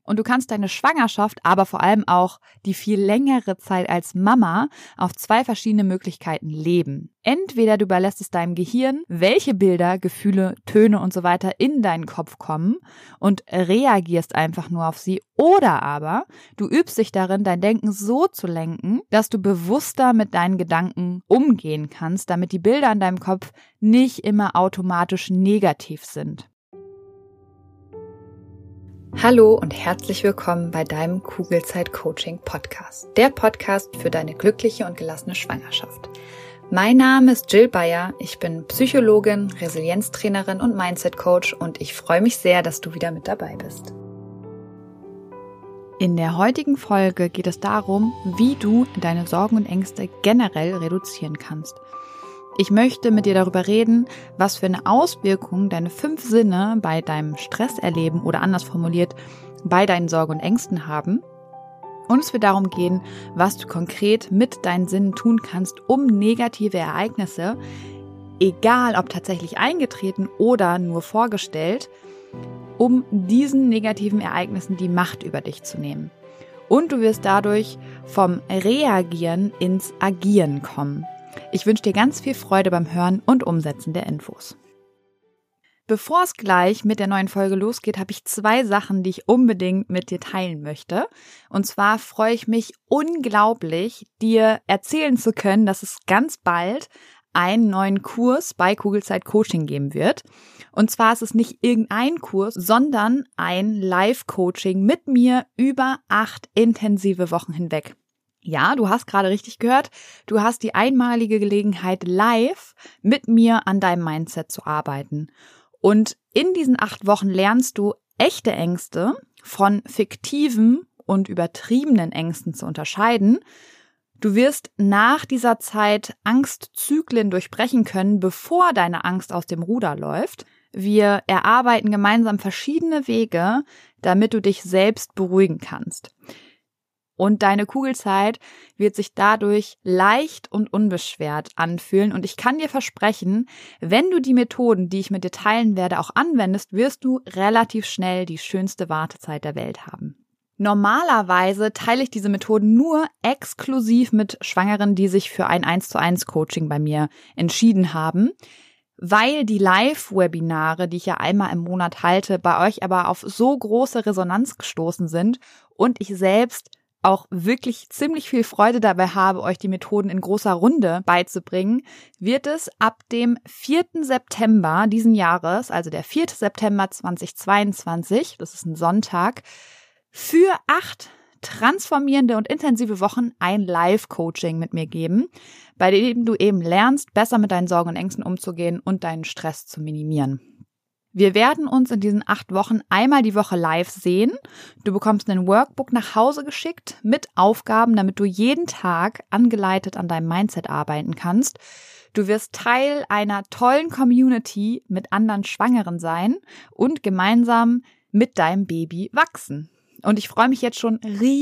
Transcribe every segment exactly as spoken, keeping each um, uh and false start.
Und du kannst deine Schwangerschaft, aber vor allem auch die viel längere Zeit als Mama auf zwei verschiedene Möglichkeiten leben. Entweder du überlässt es deinem Gehirn, welche Bilder, Gefühle, Töne und so weiter in deinen Kopf kommen und reagierst einfach nur auf sie. Oder aber du übst dich darin, dein Denken so zu lenken, dass du bewusster mit deinen Gedanken umgehen kannst, damit die Bilder in deinem Kopf nicht immer automatisch negativ sind. Hallo und herzlich willkommen bei deinem Kugelzeit-Coaching-Podcast. Der Podcast für deine glückliche und gelassene Schwangerschaft. Mein Name ist Jill Bayer, ich bin Psychologin, Resilienztrainerin und Mindset-Coach und ich freue mich sehr, dass du wieder mit dabei bist. In der heutigen Folge geht es darum, wie du deine Sorgen und Ängste generell reduzieren kannst. Ich möchte mit dir darüber reden, was für eine Auswirkung deine fünf Sinne bei deinem Stresserleben oder anders formuliert, bei deinen Sorgen und Ängsten haben. Und es wird darum gehen, was du konkret mit deinen Sinnen tun kannst, um negative Ereignisse, egal ob tatsächlich eingetreten oder nur vorgestellt, um diesen negativen Ereignissen die Macht über dich zu nehmen. Und du wirst dadurch vom Reagieren ins Agieren kommen. Ich wünsche dir ganz viel Freude beim Hören und Umsetzen der Infos. Bevor es gleich mit der neuen Folge losgeht, habe ich zwei Sachen, die ich unbedingt mit dir teilen möchte. Und zwar freue ich mich unglaublich, dir erzählen zu können, dass es ganz bald einen neuen Kurs bei Kugelzeit Coaching geben wird. Und zwar ist es nicht irgendein Kurs, sondern ein Live-Coaching mit mir über acht intensive Wochen hinweg. Ja, du hast gerade richtig gehört, du hast die einmalige Gelegenheit, live mit mir an deinem Mindset zu arbeiten. Und in diesen acht Wochen lernst du echte Ängste von fiktiven und übertriebenen Ängsten zu unterscheiden. Du wirst nach dieser Zeit Angstzyklen durchbrechen können, bevor deine Angst aus dem Ruder läuft. Wir erarbeiten gemeinsam verschiedene Wege, damit du dich selbst beruhigen kannst. Und deine Kugelzeit wird sich dadurch leicht und unbeschwert anfühlen. Und ich kann dir versprechen, wenn du die Methoden, die ich mit dir teilen werde, auch anwendest, wirst du relativ schnell die schönste Wartezeit der Welt haben. Normalerweise teile ich diese Methoden nur exklusiv mit Schwangeren, die sich für ein eins zu eins Coaching bei mir entschieden haben, weil die Live-Webinare, die ich ja einmal im Monat halte, bei euch aber auf so große Resonanz gestoßen sind und ich selbst auch wirklich ziemlich viel Freude dabei habe, euch die Methoden in großer Runde beizubringen, wird es ab dem vierten September diesen Jahres, also der vierte September zweitausendzweiundzwanzig, das ist ein Sonntag, für acht transformierende und intensive Wochen ein Live-Coaching mit mir geben, bei dem du eben lernst, besser mit deinen Sorgen und Ängsten umzugehen und deinen Stress zu minimieren. Wir werden uns in diesen acht Wochen einmal die Woche live sehen. Du bekommst ein Workbook nach Hause geschickt mit Aufgaben, damit du jeden Tag angeleitet an deinem Mindset arbeiten kannst. Du wirst Teil einer tollen Community mit anderen Schwangeren sein und gemeinsam mit deinem Baby wachsen. Und ich freue mich jetzt schon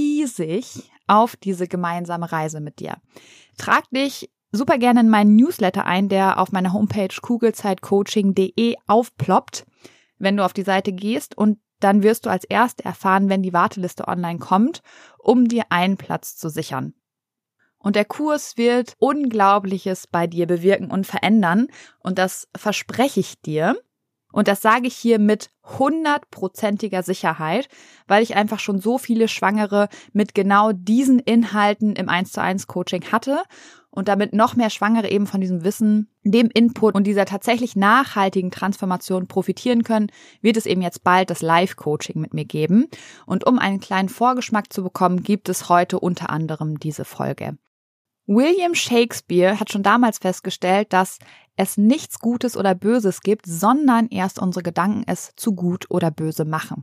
riesig auf diese gemeinsame Reise mit dir. Trag dich super gerne in meinen Newsletter ein, der auf meiner Homepage kugelzeitcoaching punkt de aufploppt, wenn du auf die Seite gehst, und dann wirst du als Erste erfahren, wenn die Warteliste online kommt, um dir einen Platz zu sichern. Und der Kurs wird Unglaubliches bei dir bewirken und verändern, und das verspreche ich dir. Und das sage ich hier mit hundertprozentiger Sicherheit, weil ich einfach schon so viele Schwangere mit genau diesen Inhalten im eins zu eins Coaching hatte und damit noch mehr Schwangere eben von diesem Wissen, dem Input und dieser tatsächlich nachhaltigen Transformation profitieren können, wird es eben jetzt bald das Live-Coaching mit mir geben. Und um einen kleinen Vorgeschmack zu bekommen, gibt es heute unter anderem diese Folge. William Shakespeare hat schon damals festgestellt, dass es nichts Gutes oder Böses gibt, sondern erst unsere Gedanken es zu gut oder böse machen.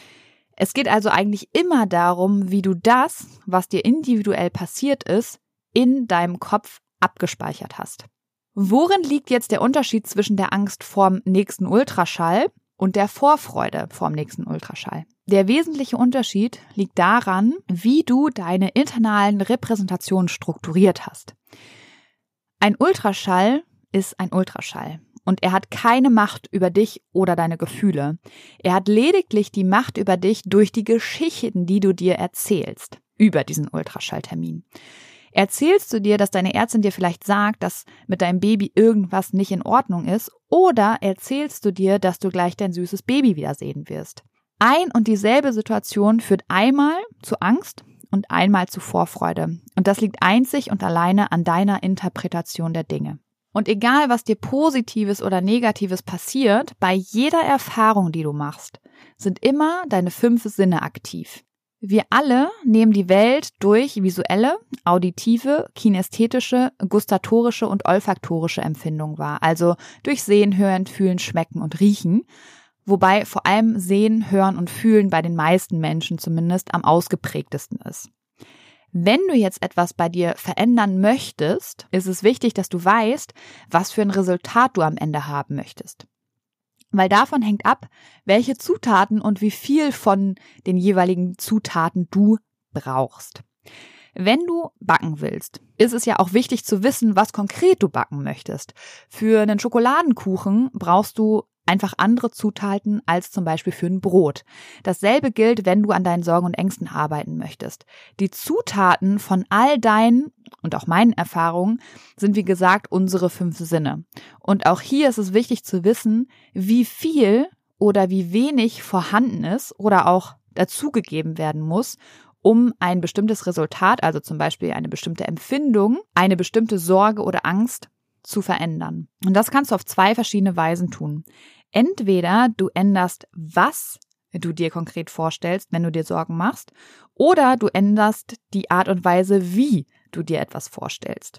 Es geht also eigentlich immer darum, wie du das, was dir individuell passiert ist, in deinem Kopf abgespeichert hast. Worin liegt jetzt der Unterschied zwischen der Angst vorm nächsten Ultraschall und der Vorfreude vorm nächsten Ultraschall? Der wesentliche Unterschied liegt daran, wie du deine internalen Repräsentationen strukturiert hast. Ein Ultraschall ist ein Ultraschall. und er hat keine Macht über dich oder deine Gefühle. Er hat lediglich die Macht über dich durch die Geschichten, die du dir erzählst über diesen Ultraschalltermin. Erzählst du dir, dass deine Ärztin dir vielleicht sagt, dass mit deinem Baby irgendwas nicht in Ordnung ist, oder erzählst du dir, dass du gleich dein süßes Baby wiedersehen wirst? Ein und dieselbe Situation führt einmal zu Angst und einmal zu Vorfreude. Und das liegt einzig und alleine an deiner Interpretation der Dinge. Und egal, was dir Positives oder Negatives passiert, bei jeder Erfahrung, die du machst, sind immer deine fünf Sinne aktiv. Wir alle nehmen die Welt durch visuelle, auditive, kinästhetische, gustatorische und olfaktorische Empfindungen wahr, also durch Sehen, Hören, Fühlen, Schmecken und Riechen, wobei vor allem Sehen, Hören und Fühlen bei den meisten Menschen zumindest am ausgeprägtesten ist. Wenn du jetzt etwas bei dir verändern möchtest, ist es wichtig, dass du weißt, was für ein Resultat du am Ende haben möchtest. Weil davon hängt ab, welche Zutaten und wie viel von den jeweiligen Zutaten du brauchst. Wenn du backen willst, ist es ja auch wichtig zu wissen, was konkret du backen möchtest. Für einen Schokoladenkuchen brauchst du einfach andere Zutaten als zum Beispiel für ein Brot. Dasselbe gilt, wenn du an deinen Sorgen und Ängsten arbeiten möchtest. Die Zutaten von all deinen und auch meinen Erfahrungen sind, wie gesagt, unsere fünf Sinne. Und auch hier ist es wichtig zu wissen, wie viel oder wie wenig vorhanden ist oder auch dazugegeben werden muss, um ein bestimmtes Resultat, also zum Beispiel eine bestimmte Empfindung, eine bestimmte Sorge oder Angst zu verändern. Und das kannst du auf zwei verschiedene Weisen tun. Entweder du änderst, was du dir konkret vorstellst, wenn du dir Sorgen machst, oder du änderst die Art und Weise, wie du dir etwas vorstellst.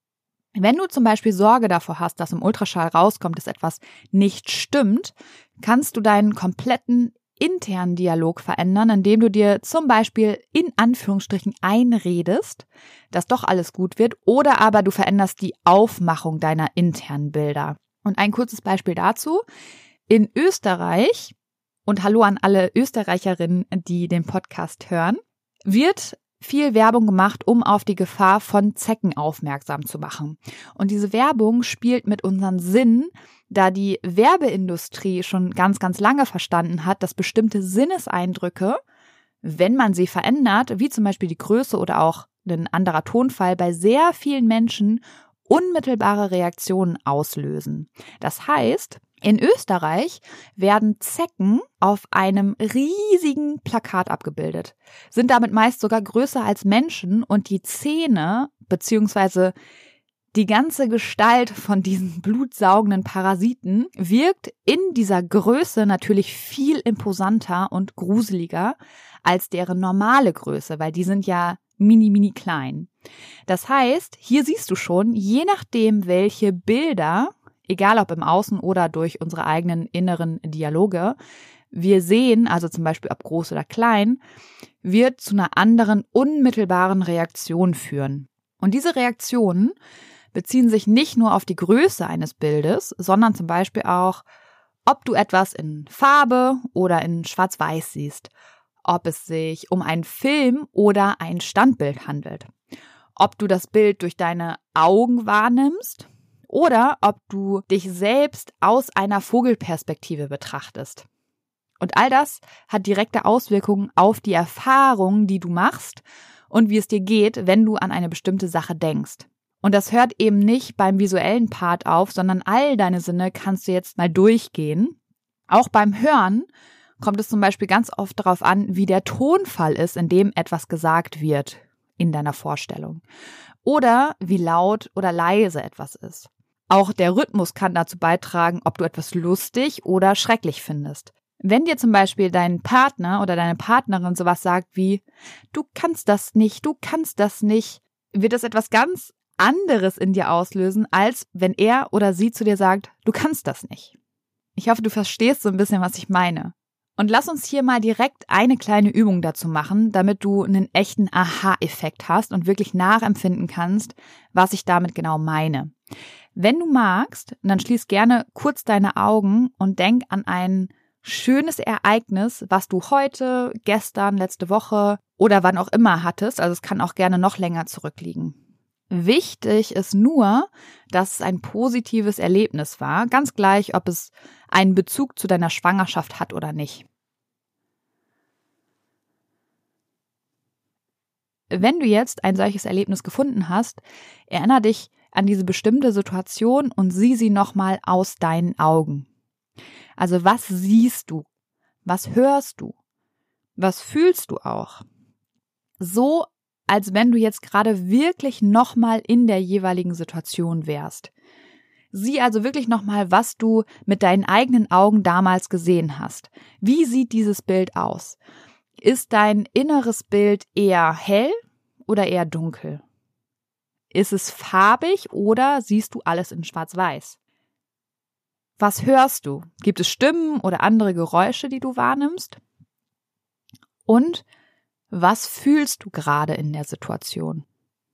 Wenn du zum Beispiel Sorge davor hast, dass im Ultraschall rauskommt, dass etwas nicht stimmt, kannst du deinen kompletten internen Dialog verändern, indem du dir zum Beispiel in Anführungsstrichen einredest, dass doch alles gut wird, oder aber du veränderst die Aufmachung deiner internen Bilder. Und ein kurzes Beispiel dazu. In Österreich, und hallo an alle Österreicherinnen, die den Podcast hören, wird viel Werbung gemacht, um auf die Gefahr von Zecken aufmerksam zu machen. Und diese Werbung spielt mit unseren Sinnen, da die Werbeindustrie schon ganz, ganz lange verstanden hat, dass bestimmte Sinneseindrücke, wenn man sie verändert, wie zum Beispiel die Größe oder auch ein anderer Tonfall, bei sehr vielen Menschen unmittelbare Reaktionen auslösen. Das heißt, in Österreich werden Zecken auf einem riesigen Plakat abgebildet, sind damit meist sogar größer als Menschen, und die Zähne bzw. die ganze Gestalt von diesen blutsaugenden Parasiten wirkt in dieser Größe natürlich viel imposanter und gruseliger als deren normale Größe, weil die sind ja mini, mini klein. Das heißt, hier siehst du schon, je nachdem, welche Bilder, egal ob im Außen oder durch unsere eigenen inneren Dialoge, wir sehen, also zum Beispiel ob groß oder klein, wird zu einer anderen unmittelbaren Reaktion führen. Und diese Reaktionen beziehen sich nicht nur auf die Größe eines Bildes, sondern zum Beispiel auch, ob du etwas in Farbe oder in Schwarz-Weiß siehst, ob es sich um einen Film oder ein Standbild handelt, ob du das Bild durch deine Augen wahrnimmst oder ob du dich selbst aus einer Vogelperspektive betrachtest. Und all das hat direkte Auswirkungen auf die Erfahrung, die du machst und wie es dir geht, wenn du an eine bestimmte Sache denkst. Und das hört eben nicht beim visuellen Part auf, sondern all deine Sinne kannst du jetzt mal durchgehen. Auch beim Hören kommt es zum Beispiel ganz oft darauf an, wie der Tonfall ist, in dem etwas gesagt wird in deiner Vorstellung. Oder wie laut oder leise etwas ist. Auch der Rhythmus kann dazu beitragen, ob du etwas lustig oder schrecklich findest. Wenn dir zum Beispiel dein Partner oder deine Partnerin sowas sagt wie, du kannst das nicht, du kannst das nicht, wird das etwas ganz anderes in dir auslösen, als wenn er oder sie zu dir sagt, du kannst das nicht. Ich hoffe, du verstehst so ein bisschen, was ich meine. Und lass uns hier mal direkt eine kleine Übung dazu machen, damit du einen echten Aha-Effekt hast und wirklich nachempfinden kannst, was ich damit genau meine. Wenn du magst, dann schließ gerne kurz deine Augen und denk an ein schönes Ereignis, was du heute, gestern, letzte Woche oder wann auch immer hattest. Also es kann auch gerne noch länger zurückliegen. Wichtig ist nur, dass es ein positives Erlebnis war, ganz gleich, ob es einen Bezug zu deiner Schwangerschaft hat oder nicht. Wenn du jetzt ein solches Erlebnis gefunden hast, erinnere dich an diese bestimmte Situation und sieh sie nochmal aus deinen Augen. Also was siehst du? Was hörst du? Was fühlst du auch? So, als wenn du jetzt gerade wirklich nochmal in der jeweiligen Situation wärst. Sieh also wirklich nochmal, was du mit deinen eigenen Augen damals gesehen hast. Wie sieht dieses Bild aus? Ist dein inneres Bild eher hell oder eher dunkel? Ist es farbig oder siehst du alles in Schwarz-Weiß? Was hörst du? Gibt es Stimmen oder andere Geräusche, die du wahrnimmst? Und was fühlst du gerade in der Situation?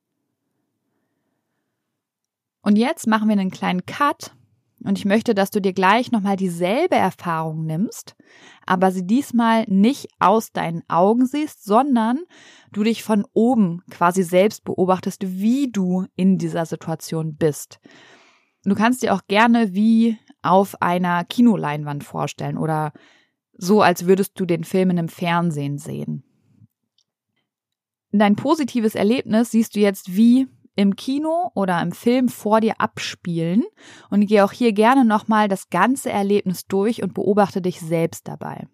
Und jetzt machen wir einen kleinen Cut und ich möchte, dass du dir gleich nochmal dieselbe Erfahrung nimmst, aber sie diesmal nicht aus deinen Augen siehst, sondern du dich von oben quasi selbst beobachtest, wie du in dieser Situation bist. Du kannst dir auch gerne wie auf einer Kinoleinwand vorstellen oder so, als würdest du den Film in einem Fernsehen sehen. Dein positives Erlebnis siehst du jetzt wie im Kino oder im Film vor dir abspielen und geh auch hier gerne nochmal das ganze Erlebnis durch und beobachte dich selbst dabei.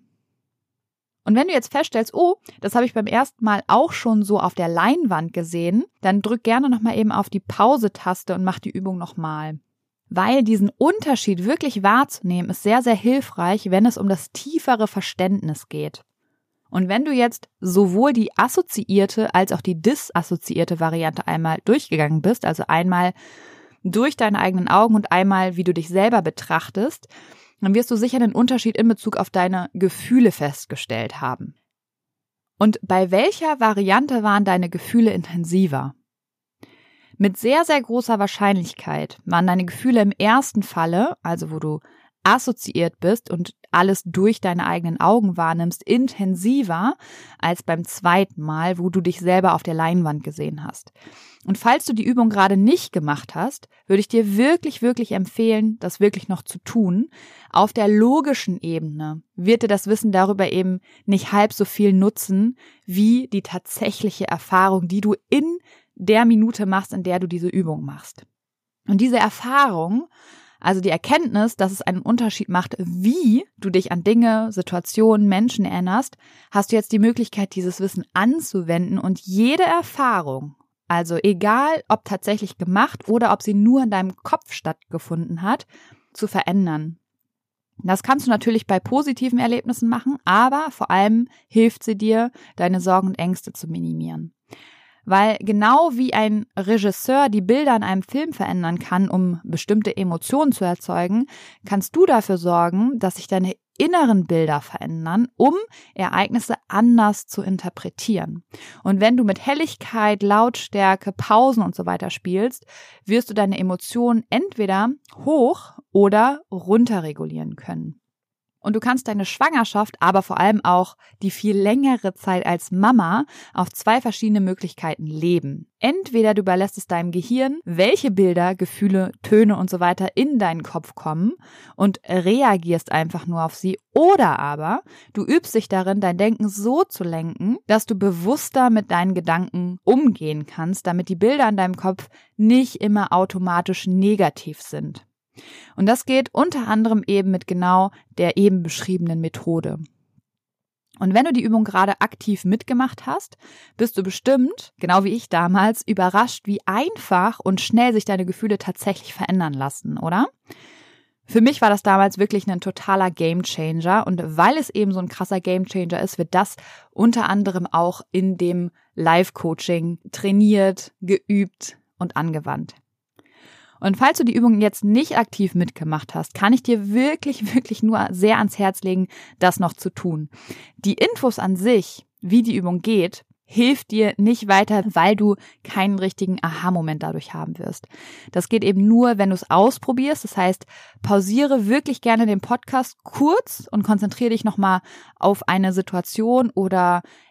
Und wenn du jetzt feststellst, oh, das habe ich beim ersten Mal auch schon so auf der Leinwand gesehen, dann drück gerne nochmal eben auf die Pause-Taste und mach die Übung nochmal. Weil diesen Unterschied wirklich wahrzunehmen, ist sehr, sehr hilfreich, wenn es um das tiefere Verständnis geht. Und wenn du jetzt sowohl die assoziierte als auch die disassoziierte Variante einmal durchgegangen bist, also einmal durch deine eigenen Augen und einmal, wie du dich selber betrachtest, dann wirst du sicher einen Unterschied in Bezug auf deine Gefühle festgestellt haben. Und bei welcher Variante waren deine Gefühle intensiver? Mit sehr, sehr großer Wahrscheinlichkeit waren deine Gefühle im ersten Falle, also wo du assoziiert bist und alles durch deine eigenen Augen wahrnimmst, intensiver als beim zweiten Mal, wo du dich selber auf der Leinwand gesehen hast. Und falls du die Übung gerade nicht gemacht hast, würde ich dir wirklich, wirklich empfehlen, das wirklich noch zu tun. Auf der logischen Ebene wird dir das Wissen darüber eben nicht halb so viel nutzen, wie die tatsächliche Erfahrung, die du in der Minute machst, in der du diese Übung machst. Und diese Erfahrung, also die Erkenntnis, dass es einen Unterschied macht, wie du dich an Dinge, Situationen, Menschen erinnerst, hast du jetzt die Möglichkeit, dieses Wissen anzuwenden und jede Erfahrung, also egal ob tatsächlich gemacht oder ob sie nur in deinem Kopf stattgefunden hat, zu verändern. Das kannst du natürlich bei positiven Erlebnissen machen, aber vor allem hilft sie dir, deine Sorgen und Ängste zu minimieren. Weil genau wie ein Regisseur die Bilder in einem Film verändern kann, um bestimmte Emotionen zu erzeugen, kannst du dafür sorgen, dass sich deine inneren Bilder verändern, um Ereignisse anders zu interpretieren. Und wenn du mit Helligkeit, Lautstärke, Pausen und so weiter spielst, wirst du deine Emotionen entweder hoch oder runter regulieren können. Und du kannst deine Schwangerschaft, aber vor allem auch die viel längere Zeit als Mama auf zwei verschiedene Möglichkeiten leben. Entweder du überlässt es deinem Gehirn, welche Bilder, Gefühle, Töne und so weiter in deinen Kopf kommen und reagierst einfach nur auf sie. Oder aber du übst dich darin, dein Denken so zu lenken, dass du bewusster mit deinen Gedanken umgehen kannst, damit die Bilder in deinem Kopf nicht immer automatisch negativ sind. Und das geht unter anderem eben mit genau der eben beschriebenen Methode. Und wenn du die Übung gerade aktiv mitgemacht hast, bist du bestimmt, genau wie ich damals, überrascht, wie einfach und schnell sich deine Gefühle tatsächlich verändern lassen, oder? Für mich war das damals wirklich ein totaler Gamechanger und weil es eben so ein krasser Gamechanger ist, wird das unter anderem auch in dem Live-Coaching trainiert, geübt und angewandt. Und falls du die Übung jetzt nicht aktiv mitgemacht hast, kann ich dir wirklich, wirklich nur sehr ans Herz legen, das noch zu tun. Die Infos an sich, wie die Übung geht, hilft dir nicht weiter, weil du keinen richtigen Aha-Moment dadurch haben wirst. Das geht eben nur, wenn du es ausprobierst. Das heißt, pausiere wirklich gerne den Podcast kurz und konzentriere dich nochmal auf eine Situation oder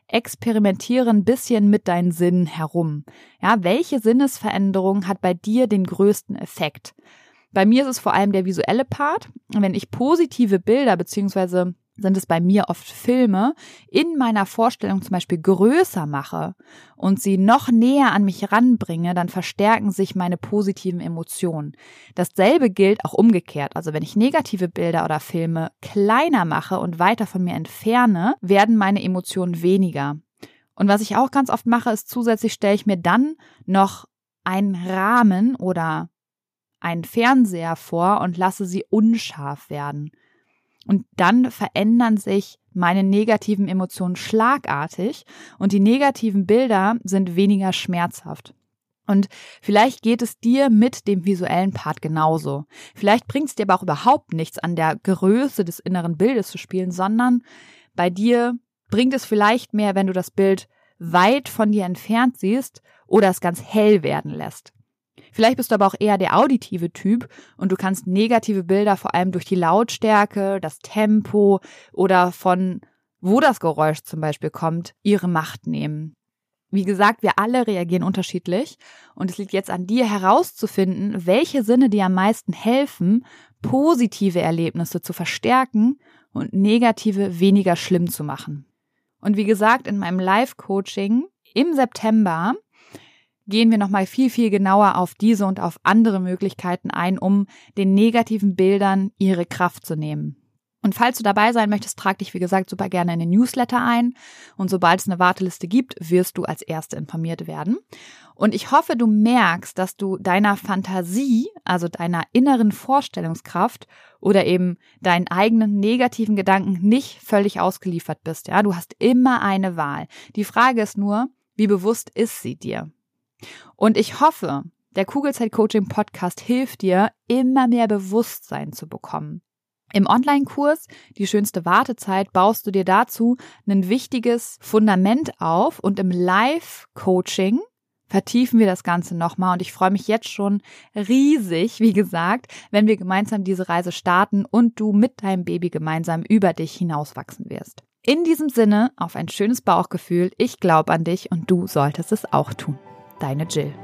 experimentiere ein bisschen mit deinen Sinnen herum. Ja, welche Sinnesveränderung hat bei dir den größten Effekt? Bei mir ist es vor allem der visuelle Part. Wenn ich positive Bilder, beziehungsweise sind es bei mir oft Filme, in meiner Vorstellung zum Beispiel größer mache und sie noch näher an mich ranbringe, dann verstärken sich meine positiven Emotionen. Dasselbe gilt auch umgekehrt. Also wenn ich negative Bilder oder Filme kleiner mache und weiter von mir entferne, werden meine Emotionen weniger. Und was ich auch ganz oft mache, ist zusätzlich stelle ich mir dann noch einen Rahmen oder einen Fernseher vor und lasse sie unscharf werden. Und dann verändern sich meine negativen Emotionen schlagartig und die negativen Bilder sind weniger schmerzhaft. Und vielleicht geht es dir mit dem visuellen Part genauso. Vielleicht bringt es dir aber auch überhaupt nichts, an der Größe des inneren Bildes zu spielen, sondern bei dir bringt es vielleicht mehr, wenn du das Bild weit von dir entfernt siehst oder es ganz hell werden lässt. Vielleicht bist du aber auch eher der auditive Typ und du kannst negative Bilder vor allem durch die Lautstärke, das Tempo oder von wo das Geräusch zum Beispiel kommt, ihre Macht nehmen. Wie gesagt, wir alle reagieren unterschiedlich und es liegt jetzt an dir herauszufinden, welche Sinne dir am meisten helfen, positive Erlebnisse zu verstärken und negative weniger schlimm zu machen. Und wie gesagt, in meinem Live-Coaching im September gehen wir nochmal viel, viel genauer auf diese und auf andere Möglichkeiten ein, um den negativen Bildern ihre Kraft zu nehmen. Und falls du dabei sein möchtest, trag dich, wie gesagt, super gerne in den Newsletter ein. Und sobald es eine Warteliste gibt, wirst du als Erste informiert werden. Und ich hoffe, du merkst, dass du deiner Fantasie, also deiner inneren Vorstellungskraft oder eben deinen eigenen negativen Gedanken nicht völlig ausgeliefert bist. Ja, du hast immer eine Wahl. Die Frage ist nur, wie bewusst ist sie dir? Und ich hoffe, der Kugelzeit-Coaching-Podcast hilft dir, immer mehr Bewusstsein zu bekommen. Im Online-Kurs Die schönste Wartezeit baust du dir dazu ein wichtiges Fundament auf und im Live-Coaching vertiefen wir das Ganze nochmal und ich freue mich jetzt schon riesig, wie gesagt, wenn wir gemeinsam diese Reise starten und du mit deinem Baby gemeinsam über dich hinauswachsen wirst. In diesem Sinne, auf ein schönes Bauchgefühl, ich glaube an dich und du solltest es auch tun. Deine Jill.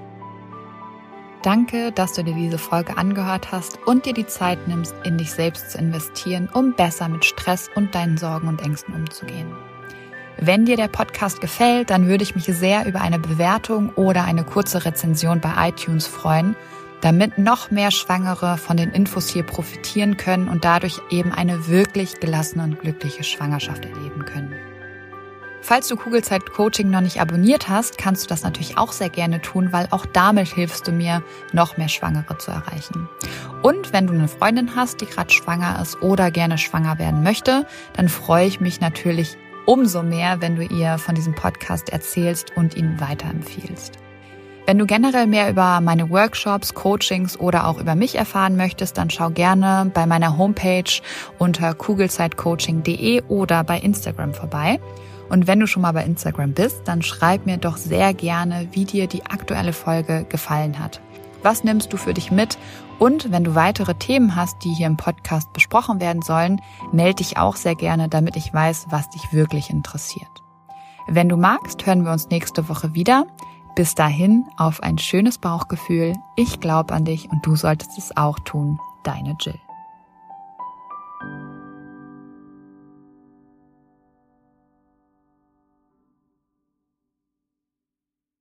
Danke, dass du dir diese Folge angehört hast und dir die Zeit nimmst, in dich selbst zu investieren, um besser mit Stress und deinen Sorgen und Ängsten umzugehen. Wenn dir der Podcast gefällt, dann würde ich mich sehr über eine Bewertung oder eine kurze Rezension bei iTunes freuen, damit noch mehr Schwangere von den Infos hier profitieren können und dadurch eben eine wirklich gelassene und glückliche Schwangerschaft erleben können. Falls du Kugelzeit-Coaching noch nicht abonniert hast, kannst du das natürlich auch sehr gerne tun, weil auch damit hilfst du mir, noch mehr Schwangere zu erreichen. Und wenn du eine Freundin hast, die gerade schwanger ist oder gerne schwanger werden möchte, dann freue ich mich natürlich umso mehr, wenn du ihr von diesem Podcast erzählst und ihn weiterempfiehlst. Wenn du generell mehr über meine Workshops, Coachings oder auch über mich erfahren möchtest, dann schau gerne bei meiner Homepage unter kugelzeitcoaching punkt de oder bei Instagram vorbei. Und wenn du schon mal bei Instagram bist, dann schreib mir doch sehr gerne, wie dir die aktuelle Folge gefallen hat. Was nimmst du für dich mit? Und wenn du weitere Themen hast, die hier im Podcast besprochen werden sollen, melde dich auch sehr gerne, damit ich weiß, was dich wirklich interessiert. Wenn du magst, hören wir uns nächste Woche wieder. Bis dahin, auf ein schönes Bauchgefühl. Ich glaube an dich und du solltest es auch tun. Deine Jill.